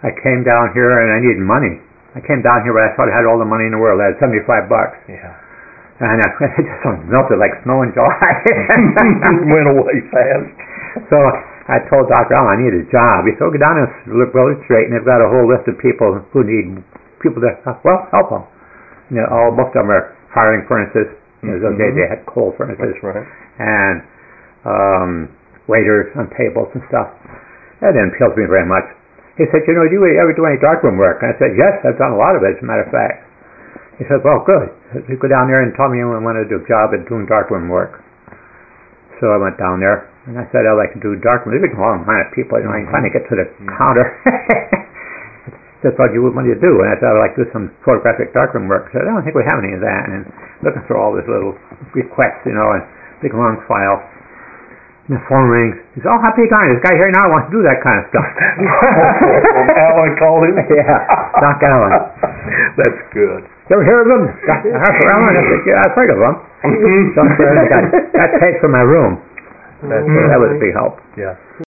I came down here and I needed money. I came down here when I thought I had all the money in the world. I had $75. Yeah. And it just melted like snow in July. Went away fast. So I told Dr. Allen I need a job. He said, go down and look really straight, and they've got a whole list of people who need people to, well, help them. You know, most of them are hiring furnaces. They had coal furnaces. That's right. And waiters on tables and stuff. That didn't appeal to me very much. He said, do you ever do any darkroom work? And I said, yes, I've done a lot of it, as a matter of fact. He said, well, good. You go down there and tell me you want to do a job at doing darkroom work. So I went down there, and I said, I'd like to do darkroom. There's a long line of people, you know, I can finally get to the counter. That's what you want to do. And I said, I'd like to do some photographic darkroom work. I said, I don't think we have any of that. And looking through all these little requests, you know, and big long file. And the phone rings. He said, happy darn, this guy here now wants to do that kind of stuff. Alan called him? Yeah, Doc Allen. That's good. You ever hear of him? Dr. Harper Allen? I said, yeah, I've heard of him. So I got paid for my room. That was a big help. Yeah.